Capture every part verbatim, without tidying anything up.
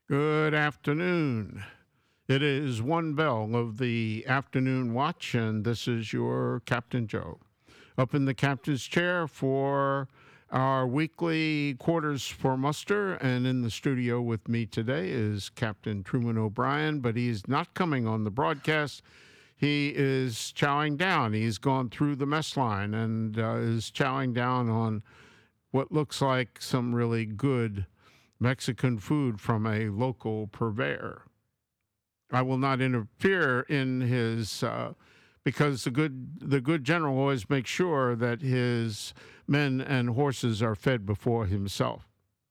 Good afternoon. It is one bell of the afternoon watch, and this is your Captain Joe. Up in the captain's chair for our weekly quarters for muster, and in the studio with me today is Captain Truman O'Brien, but he's not coming on the broadcast. He is chowing down. He's gone through the mess line and uh, is chowing down on what looks like some really good Mexican food from a local purveyor. I will not interfere in his uh, because the good the good general always makes sure that his men and horses are fed before himself.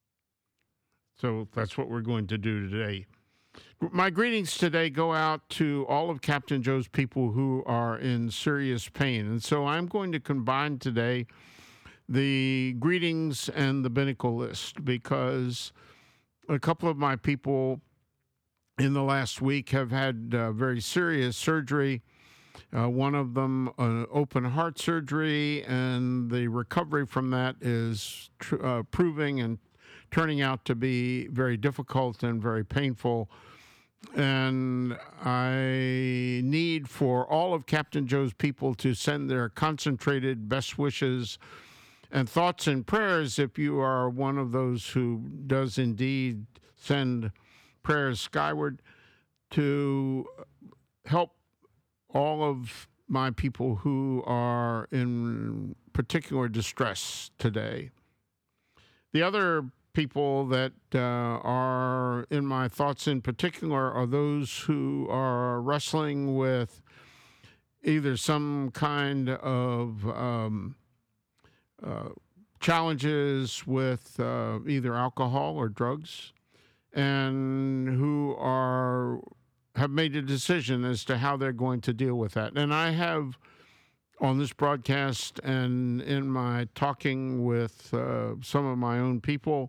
So that's what we're going to do today. My greetings today go out to all of Captain Joe's people who are in serious pain. And so I'm going to combine today the greetings and the binnacle list because a couple of my people in the last week have had uh, very serious surgery. Uh, one of them, an open heart surgery, and the recovery from that is tr- uh, proving and turning out to be very difficult and very painful. And I need for all of Captain Joe's people to send their concentrated best wishes and thoughts and prayers if you are one of those who does indeed send prayers skyward to help all of my people who are in particular distress today. The other people that uh, are in my thoughts in particular are those who are wrestling with either some kind of um, uh, challenges with uh, either alcohol or drugs, and who are have made a decision as to how they're going to deal with that. And I have on this broadcast and in my talking with uh, some of my own people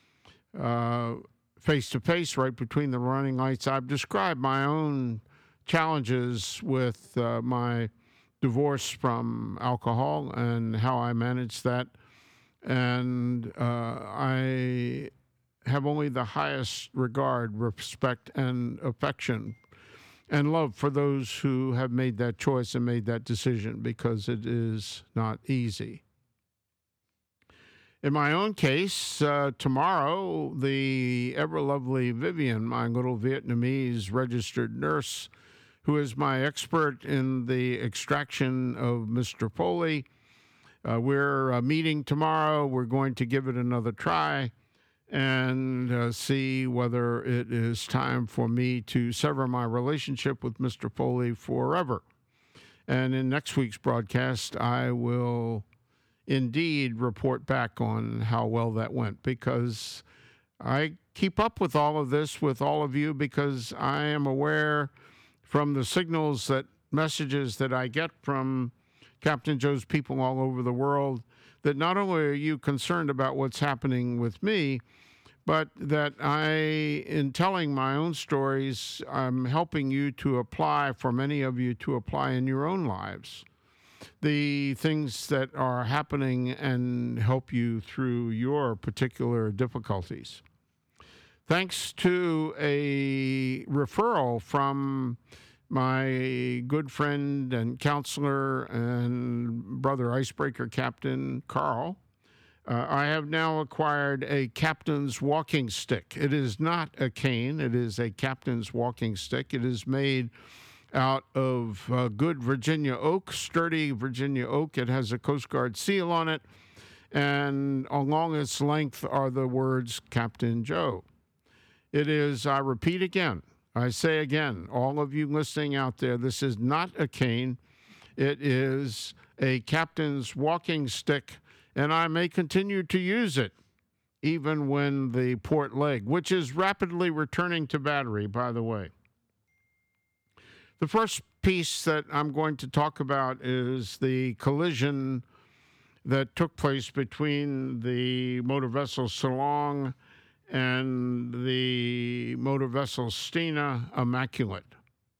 uh, face to face, right between the running lights, I've described my own challenges with uh, my divorce from alcohol and how I managed that. And uh, I have only the highest regard, respect, and affection and love for those who have made that choice and made that decision, because it is not easy. In my own case, uh, tomorrow, the ever lovely Vivian, my little Vietnamese registered nurse, who is my expert in the extraction of Mister Foley, uh, we're uh, meeting tomorrow. We're going to give it another try and uh, see whether it is time for me to sever my relationship with Mister Foley forever. And in next week's broadcast, I will indeed report back on how well that went, because I keep up with all of this with all of you because I am aware from the signals, that messages that I get from Captain Joe's people all over the world, that not only are you concerned about what's happening with me, but that I, in telling my own stories, I'm helping you to apply, for many of you to apply in your own lives, the things that are happening and help you through your particular difficulties. Thanks to a referral from my good friend and counselor and brother icebreaker captain, Carl, Uh, I have now acquired a captain's walking stick. It is not a cane. It is a captain's walking stick. It is made out of uh, good Virginia oak, sturdy Virginia oak. It has a Coast Guard seal on it, and along its length are the words Captain Joe. It is, I repeat again, I say again, all of you listening out there, this is not a cane. It is a captain's walking stick, and I may continue to use it even when the port leg, which is rapidly returning to battery, by the way. The first piece that I'm going to talk about is the collision that took place between the motor vessel Salong and the motor vessel Stena Immaculate.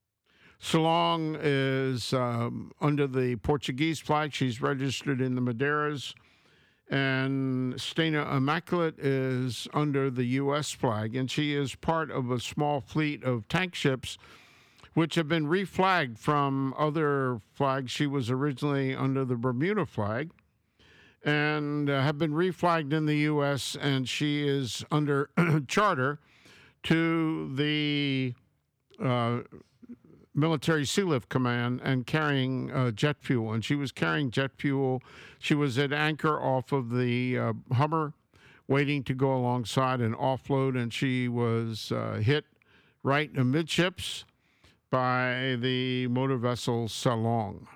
Salong is um, under the Portuguese flag. She's registered in the Madeiras. And Stena Immaculate is under the U S flag, and she is part of a small fleet of tank ships which have been reflagged from other flags. She was originally under the Bermuda flag and uh, have been reflagged in the U S, and she is under charter to the uh, Military Sealift Command and carrying uh, jet fuel. And she was carrying jet fuel. She was at anchor off of the uh, Hummer, waiting to go alongside and offload, and she was uh, hit right amidships by the motor vessel Salong.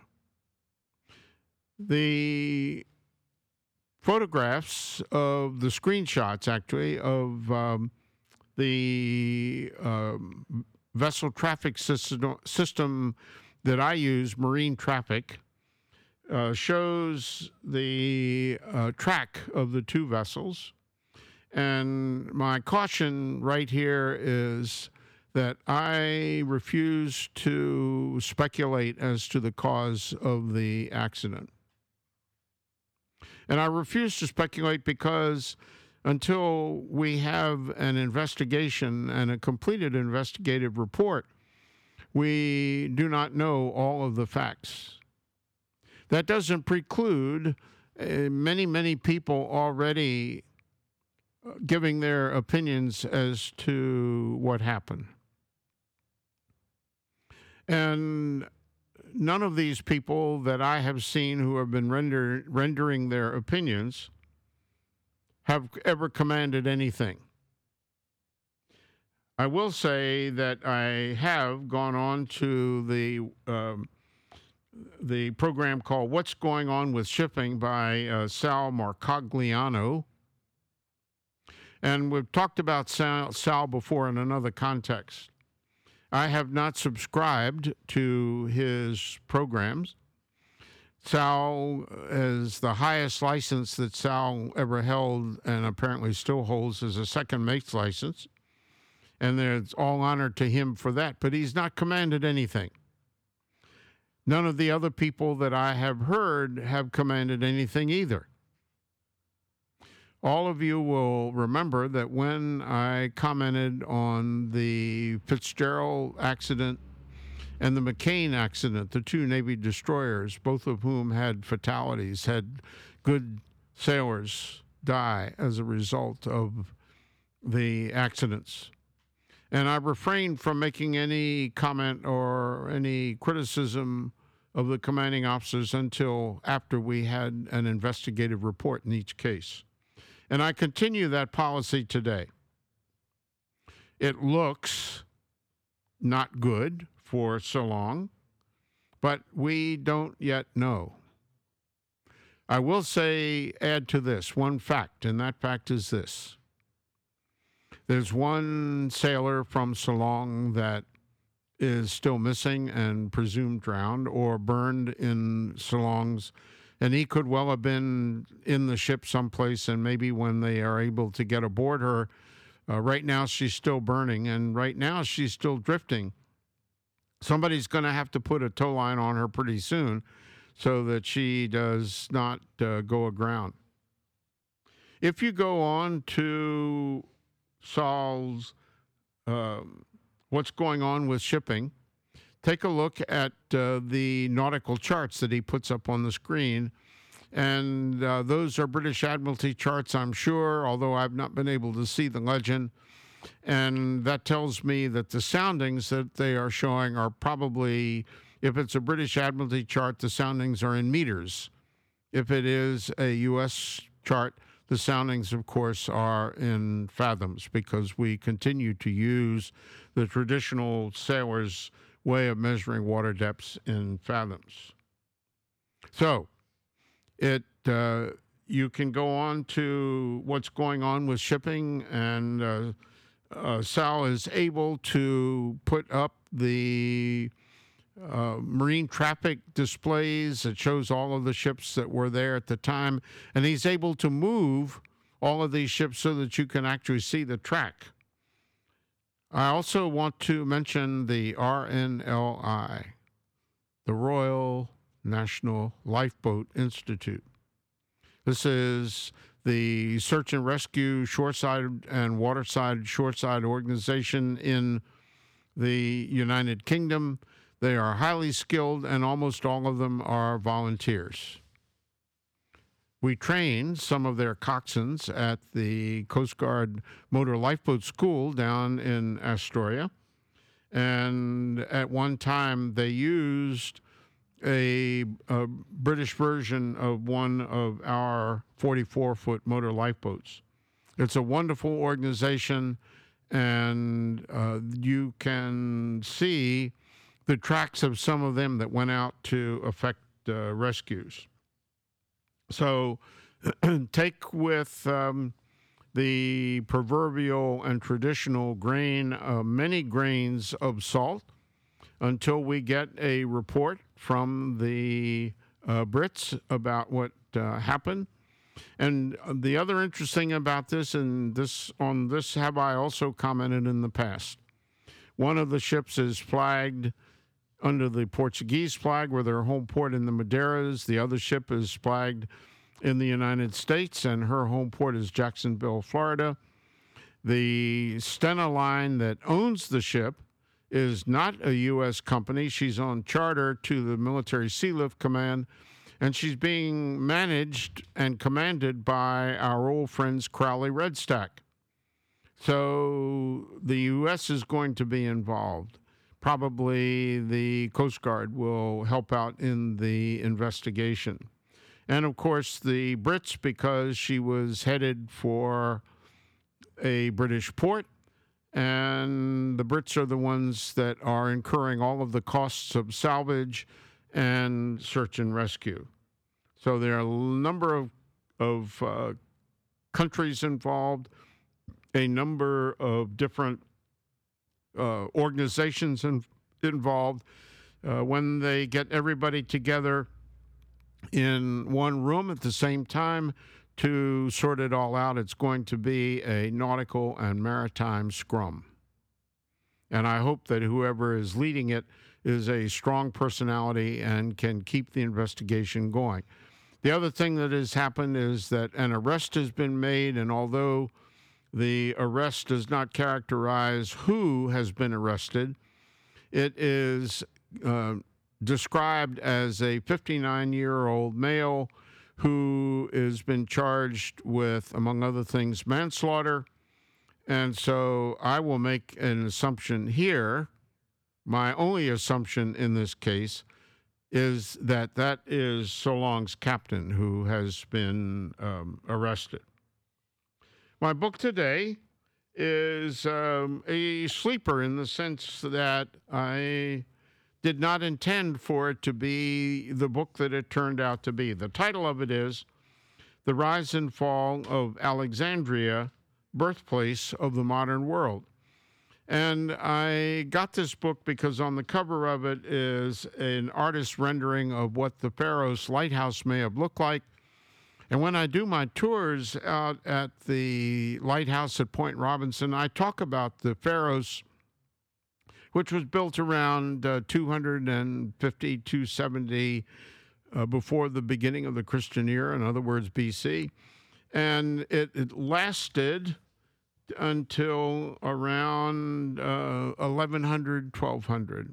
The photographs of the screenshots, actually, of um, the um, vessel traffic system, system that I use, Marine Traffic, uh, shows the uh, track of the two vessels. And my caution right here is that I refuse to speculate as to the cause of the accident. And I refuse to speculate because until we have an investigation and a completed investigative report, we do not know all of the facts. That doesn't preclude uh, many, many people already giving their opinions as to what happened. And none of these people that I have seen who have been render, rendering their opinions have ever commanded anything. I will say that I have gone on to the um, the program called What's Going On with Shipping by uh, Sal Marcogliano. And we've talked about Sal, Sal before in another context. I have not subscribed to his programs. Sal is the highest license that Sal ever held and apparently still holds as a second mate's license. And there's all honor to him for that. But he's not commanded anything. None of the other people that I have heard have commanded anything either. All of you will remember that when I commented on the Fitzgerald accident and the McCain accident, the two Navy destroyers, both of whom had fatalities, had good sailors die as a result of the accidents. And I refrained from making any comment or any criticism of the commanding officers until after we had an investigative report in each case. And I continue that policy today. It looks not good for so long, but we don't yet know. I will say, add to this one fact, and that fact is this. There's one sailor from Salong that is still missing and presumed drowned or burned in Salong's. And he could well have been in the ship someplace, and maybe when they are able to get aboard her, uh, right now she's still burning, and right now she's still drifting. Somebody's going to have to put a tow line on her pretty soon so that she does not uh, go aground. If you go on to Saul's um, What's Going On with Shipping, take a look at uh, the nautical charts that he puts up on the screen. And uh, those are British Admiralty charts, I'm sure, although I've not been able to see the legend. And that tells me that the soundings that they are showing are probably, if it's a British Admiralty chart, the soundings are in meters. If it is a U S chart, the soundings, of course, are in fathoms because we continue to use the traditional sailors' way of measuring water depths in fathoms. So it uh, you can go on to What's Going On with Shipping, and uh, uh, Sal is able to put up the uh, marine traffic displays that shows all of the ships that were there at the time, and he's able to move all of these ships so that you can actually see the track. I also want to mention the R N L I, the Royal National Lifeboat Institute. This is the search and rescue shoreside and waterside shoreside organization in the United Kingdom. They are highly skilled, and almost all of them are volunteers. We train some of their coxswains at the Coast Guard Motor Lifeboat School down in Astoria. And at one time, they used a, a British version of one of our forty-four foot motor lifeboats. It's a wonderful organization, and uh, you can see the tracks of some of them that went out to effect uh, rescues. So take with um, the proverbial and traditional grain, uh, many grains of salt, until we get a report from the uh, Brits about what uh, happened. And the other interesting about this, and this on this have I also commented in the past, one of the ships is flagged under the Portuguese flag, where their home port in the Madeiras. The other ship is flagged in the United States, and her home port is Jacksonville, Florida. The Stena Line that owns the ship is not a U S company. She's on charter to the Military Sealift Command, and she's being managed and commanded by our old friends Crowley Redstack. So the U S is going to be involved. Probably the Coast Guard will help out in the investigation. And, of course, the Brits, because she was headed for a British port, and the Brits are the ones that are incurring all of the costs of salvage and search and rescue. So there are a number of, of uh, countries involved, a number of different uh, organizations in, involved. Uh, when they get everybody together in one room at the same time to sort it all out, it's going to be a nautical and maritime scrum. And I hope that whoever is leading it is a strong personality and can keep the investigation going. The other thing that has happened is that an arrest has been made, and although the arrest does not characterize who has been arrested, it is uh, described as a fifty-nine-year-old male who has been charged with, among other things, manslaughter. And so I will make an assumption here. My only assumption in this case is that that is Solong's captain who has been um, arrested. My book today is um, a sleeper in the sense that I did not intend for it to be the book that it turned out to be. The title of it is The Rise and Fall of Alexandria, Birthplace of the Modern World. And I got this book because on the cover of it is an artist's rendering of what the Pharos lighthouse may have looked like. And when I do my tours out at the lighthouse at Point Robinson, I talk about the Pharos, which was built around uh, two fifty, two seventy uh, before the beginning of the Christian era, in other words, B C. And it, it lasted until around uh, eleven hundred, twelve hundred.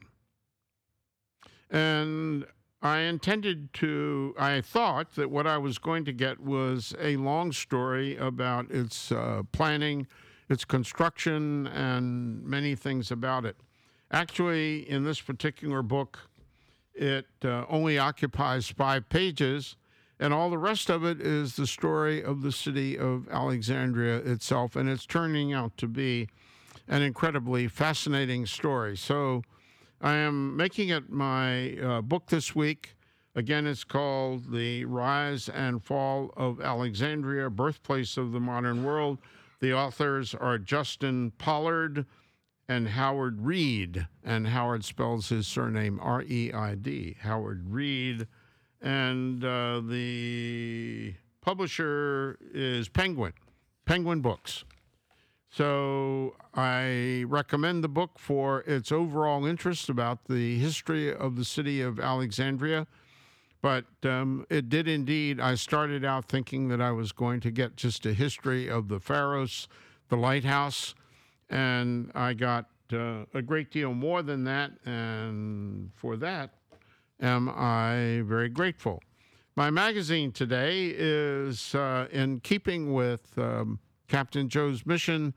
And I intended to, I thought that what I was going to get was a long story about its uh, planning, its construction, and many things about it. Actually, in this particular book, it uh, only occupies five pages, and all the rest of it is the story of the city of Alexandria itself, and it's turning out to be an incredibly fascinating story. So I am making it my uh, book this week. Again, it's called The Rise and Fall of Alexandria, Birthplace of the Modern World. The authors are Justin Pollard and Howard Reed, and Howard spells his surname R E I D, Howard Reed. And uh, the publisher is Penguin, Penguin Books. So I recommend the book for its overall interest about the history of the city of Alexandria, But um, it did indeed. I started out thinking that I was going to get just a history of the Pharos, the lighthouse, and I got uh, a great deal more than that. And for that, am I very grateful. My magazine today is uh, in keeping with um, Captain Joe's mission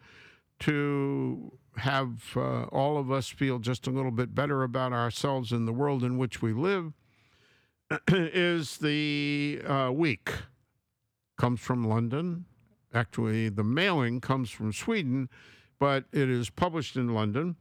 to have uh, all of us feel just a little bit better about ourselves and the world in which we live. Is the uh, week. Comes from London. Actually, the mailing comes from Sweden, but it is published in London.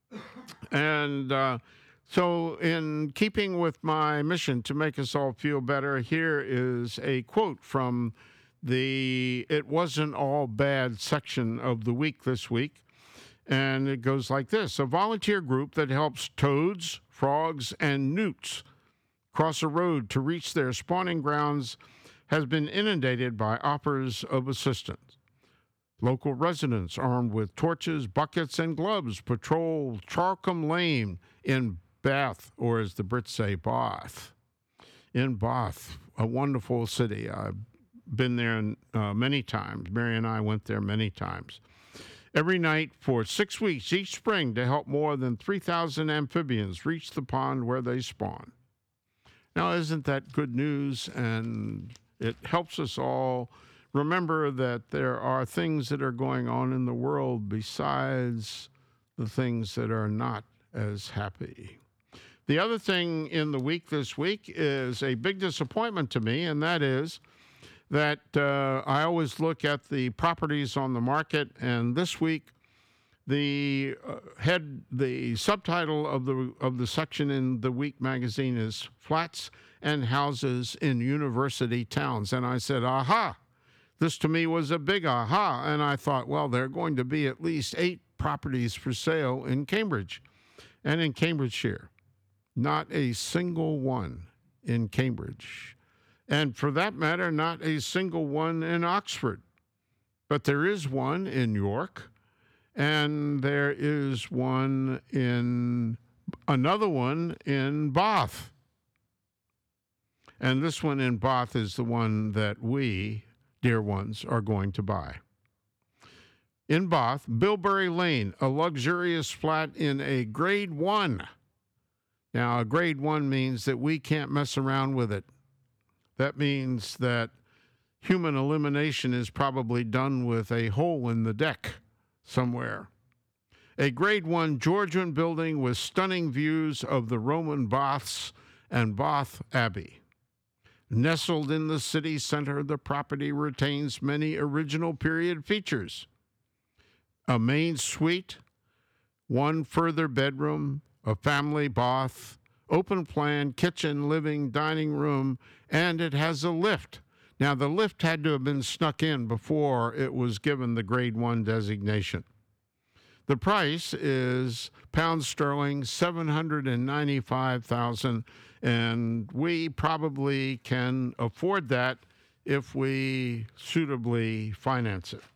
And uh, so in keeping with my mission to make us all feel better, here is a quote from the It Wasn't All Bad section of the week this week. And it goes like this. A volunteer group that helps toads, frogs, and newts cross a road to reach their spawning grounds has been inundated by offers of assistance. Local residents armed with torches, buckets, and gloves patrol Charcombe Lane in Bath, or as the Brits say, Bath. In Bath, a wonderful city. I've been there uh, many times. Mary and I went there many times. Every night for six weeks each spring to help more than three thousand amphibians reach the pond where they spawn. Now, isn't that good news? And it helps us all remember that there are things that are going on in the world besides the things that are not as happy. The other thing in the week this week is a big disappointment to me, and that is that uh, I always look at the properties on the market, and this week the uh, head, the subtitle of the of the section in the Week magazine is Flats and Houses in University Towns. And I said, aha, this to me was a big aha. And I thought, well, there are going to be at least eight properties for sale in Cambridge and in Cambridgeshire. Not a single one in Cambridge. And for that matter, not a single one in Oxford. But there is one in York. And there is one in, another one in Bath. And this one in Bath is the one that we, dear ones, are going to buy. In Bath, Bilberry Lane, a luxurious flat in a grade one. Now, a grade one means that we can't mess around with it. That means that human elimination is probably done with a hole in the deck somewhere. A grade one Georgian building with stunning views of the Roman Baths and Bath Abbey. Nestled in the city center, the property retains many original period features. A main suite, one further bedroom, a family bath, open plan, kitchen, living, dining room, and it has a lift. Now, the lift had to have been snuck in before it was given the grade one designation. The price is pounds sterling seven hundred ninety-five thousand dollars, and we probably can afford that if we suitably finance it.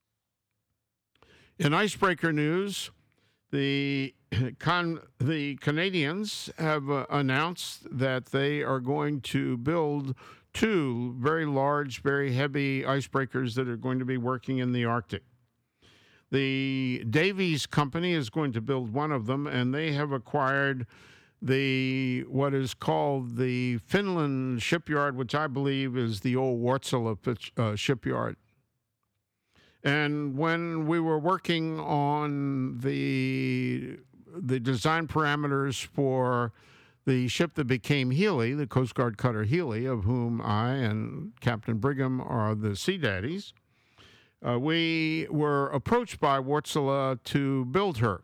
In icebreaker news, the Con- the Canadians have uh, announced that they are going to build two very large, very heavy icebreakers that are going to be working in the Arctic. The Davies Company is going to build one of them, and they have acquired the what is called the Finland shipyard, which I believe is the old Wärtsilä uh, shipyard. And when we were working on the the design parameters for the ship that became Healy, the Coast Guard cutter Healy, of whom I and Captain Brigham are the sea daddies, uh, we were approached by Wärtsilä to build her.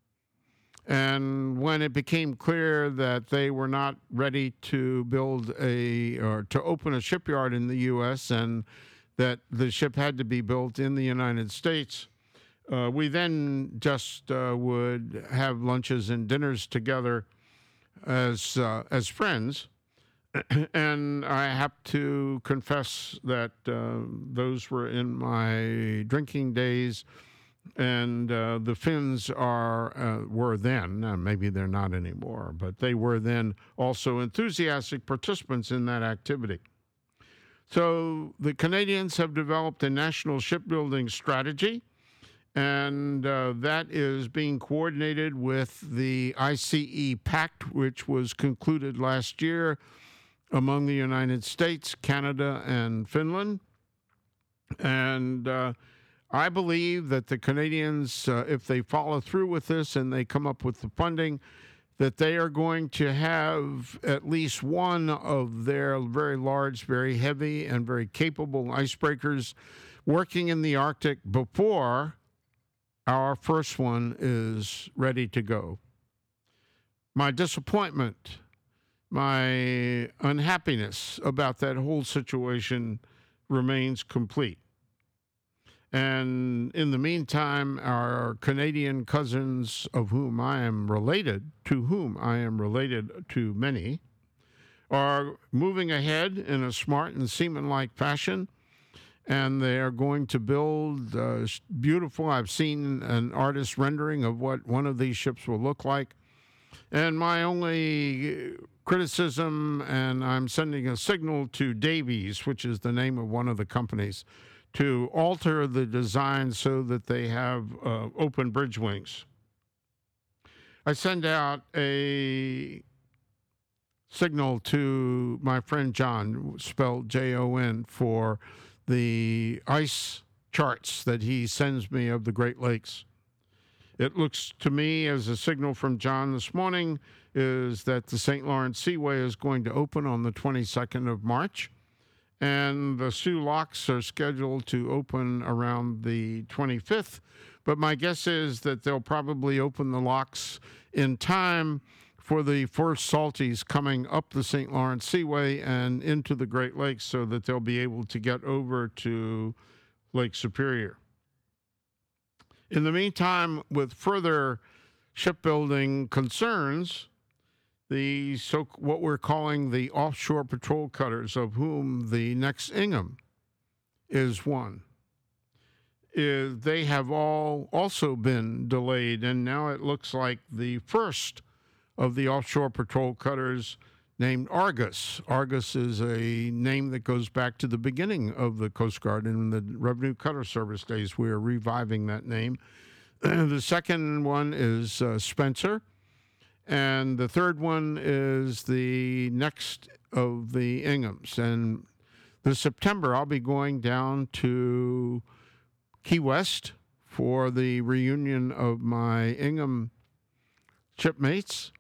And when it became clear that they were not ready to build a, or to open a shipyard in the U S and that the ship had to be built in the United States, uh, we then just uh, would have lunches and dinners together as uh, as friends. And I have to confess that uh, those were in my drinking days And uh, the Finns are uh, were then, uh, maybe they're not anymore, but they were then also enthusiastic participants in that activity. So the Canadians have developed a national shipbuilding strategy, and uh, that is being coordinated with the I C E Pact, which was concluded last year among the United States, Canada, and Finland. And uh, I believe that the Canadians, uh, if they follow through with this and they come up with the funding, that they are going to have at least one of their very large, very heavy, and very capable icebreakers working in the Arctic before our first one is ready to go. My disappointment, my unhappiness about that whole situation remains complete. And in the meantime, our Canadian cousins, of whom I am related, to whom I am related to many, are moving ahead in a smart and seaman-like fashion. And they are going to build uh, beautiful, I've seen an artist rendering of what one of these ships will look like. And my only criticism, and I'm sending a signal to Davies, which is the name of one of the companies, to alter the design so that they have uh, open bridge wings. I send out a signal to my friend John, spelled J O N, for the ice charts that he sends me of the Great Lakes. It looks to me, as a signal from John this morning, is that the Saint Lawrence Seaway is going to open on the twenty-second of March, and the Soo locks are scheduled to open around the twenty-fifth. But my guess is that they'll probably open the locks in time for the first salties coming up the Saint Lawrence Seaway and into the Great Lakes, so that they'll be able to get over to Lake Superior. In the meantime, with further shipbuilding concerns, the so what we're calling the offshore patrol cutters, of whom the next Ingham is one, is they have all also been delayed, and now it looks like the first of the offshore patrol cutters, named Argus. Argus is a name that goes back to the beginning of the Coast Guard in the Revenue Cutter Service days. We are reviving that name. The second one is uh, Spencer. And the third one is the next of the Inghams. And this September, I'll be going down to Key West for the reunion of my Ingham shipmates.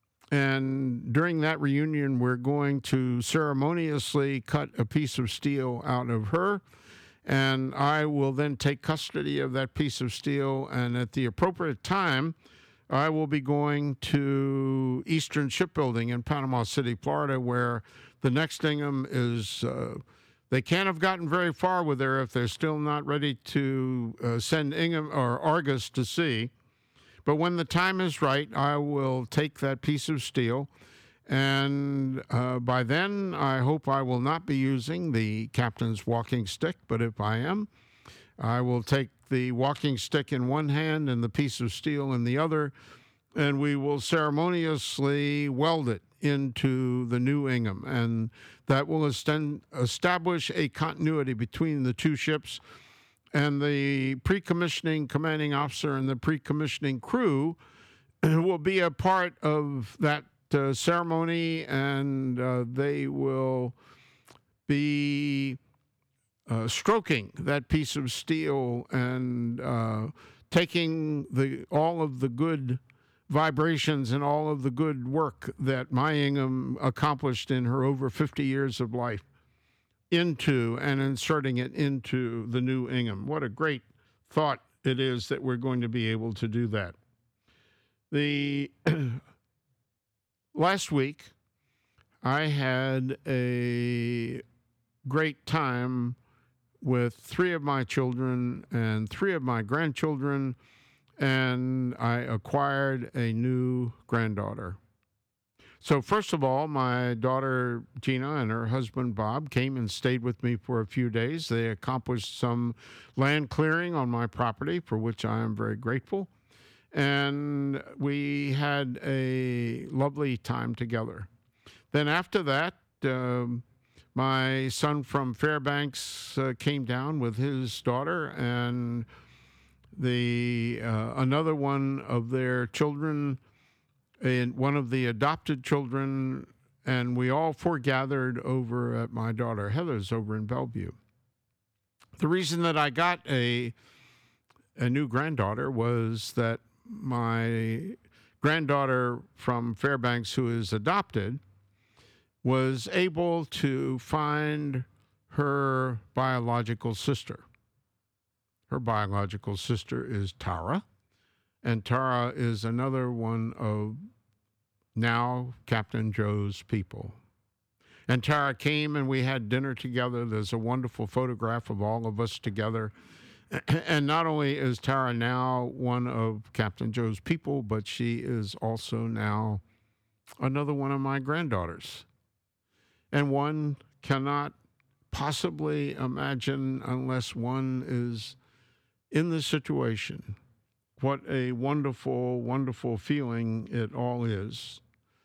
And during that reunion, we're going to ceremoniously cut a piece of steel out of her. And I will then take custody of that piece of steel. And at the appropriate time, I will be going to Eastern Shipbuilding in Panama City, Florida, where the next Ingham is. Uh, they can't have gotten very far with her if they're still not ready to uh, send Ingham or Argus to sea. But when the time is right, I will take that piece of steel. And uh, by then, I hope I will not be using the captain's walking stick. But if I am, I will take the walking stick in one hand and the piece of steel in the other, and we will ceremoniously weld it into the new Ingham. And that will extend, establish a continuity between the two ships. And the pre-commissioning commanding officer and the pre-commissioning crew will be a part of that uh, ceremony, and uh, they will be uh, stroking that piece of steel and uh, taking the all of the good vibrations and all of the good work that my Ingham accomplished in her over fifty years of life into and inserting it into the new Ingham. What a great thought it is that we're going to be able to do that. The last week, I had a great time with three of my children and three of my grandchildren, and I acquired a new granddaughter. So, first of all, my daughter Gina and her husband Bob came and stayed with me for a few days. They accomplished some land clearing on my property, for which I am very grateful. And we had a lovely time together. Then, after that, um, my son from Fairbanks uh, came down with his daughter, and the uh, another one of their children, and one of the adopted children, and we all foregathered over at my daughter Heather's over in Bellevue. The reason that I got a a new granddaughter was that my granddaughter from Fairbanks, who is adopted, was able to find her biological sister. Her biological sister is Tara, and Tara is another one of now Captain Joe's people. And Tara came and we had dinner together. There's a wonderful photograph of all of us together. And not only is Tara now one of Captain Joe's people, but she is also now another one of my granddaughters. And one cannot possibly imagine, unless one is in this situation, what a wonderful, wonderful feeling it all is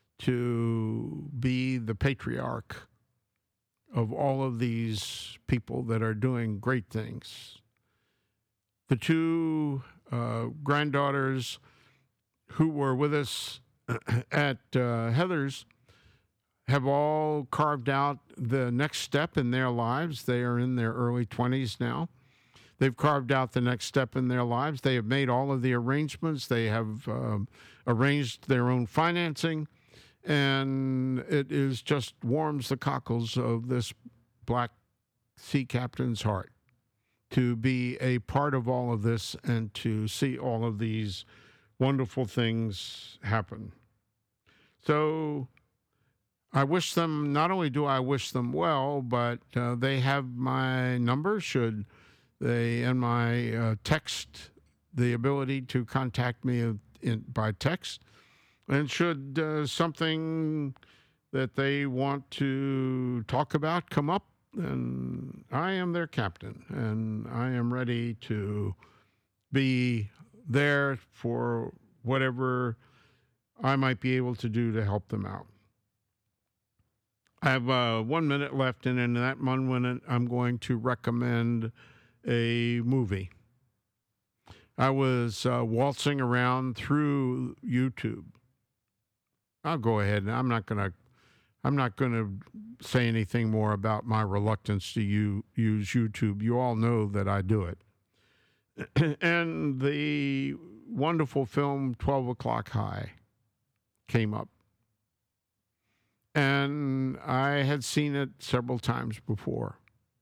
to be the patriarch of all of these people that are doing great things. The two uh, granddaughters who were with us at uh, Heather's have all carved out the next step in their lives. They are in their early twenties now. They've carved out the next step in their lives. They have made all of the arrangements. They have um, arranged their own financing. And it is just warms the cockles of this black sea captain's heart to be a part of all of this and to see all of these wonderful things happen. So I wish them, not only do I wish them well, but uh, they have my number should they, and my uh, text, the ability to contact me in, by text. And should uh, something that they want to talk about come up, then I am their captain, and I am ready to be there for whatever I might be able to do to help them out. I have uh, one minute left, and in that one minute, I'm going to recommend a movie. I was uh, waltzing around through YouTube. I'll go ahead, and I'm not going to I'm not going to say anything more about my reluctance to u- use YouTube. You all know that I do it. And the wonderful film twelve O'Clock High came up. And I had seen it several times before.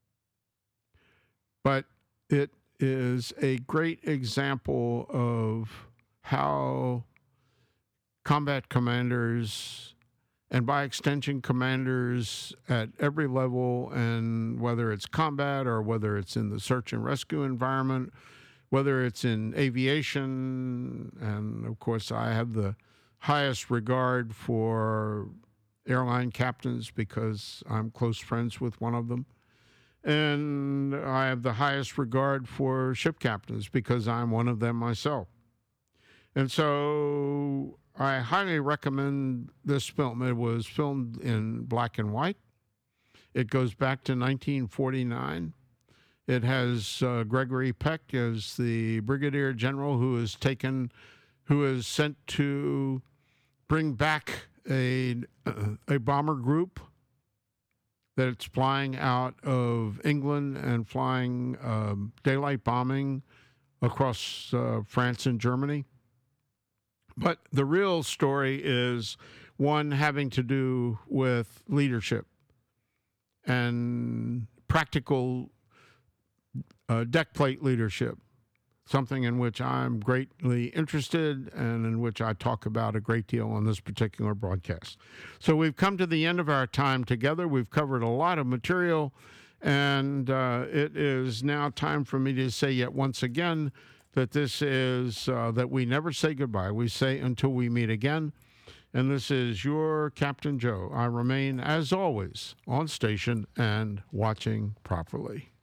But it is a great example of how combat commanders, and by extension commanders at every level, and whether it's combat or whether it's in the search and rescue environment, whether it's in aviation, and of course I have the highest regard for airline captains because I'm close friends with one of them. And I have the highest regard for ship captains because I'm one of them myself. And so I highly recommend this film. It was filmed in black and white. It goes back to nineteen forty-nine. It has uh, Gregory Peck as the brigadier general who is taken, who is sent to bring back a, a bomber group that's flying out of England and flying um, daylight bombing across uh, France and Germany. But the real story is one having to do with leadership and practical uh, deck plate leadership, something in which I'm greatly interested and in which I talk about a great deal on this particular broadcast. So we've come to the end of our time together. We've covered a lot of material, and uh, it is now time for me to say yet once again that this is, uh, that we never say goodbye. We say until we meet again. And this is your Captain Joe. I remain, as always, on station and watching properly.